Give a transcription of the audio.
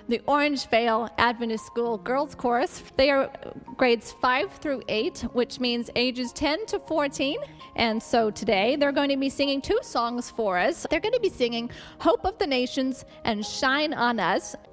the Orangevale Adventist School Girls Chorus. They are grades 5 through 8, which means ages 10 to 14. And so today they're going to be singing 2 songs for us. They're going to be singing Hope of the Nations and Shine on Us.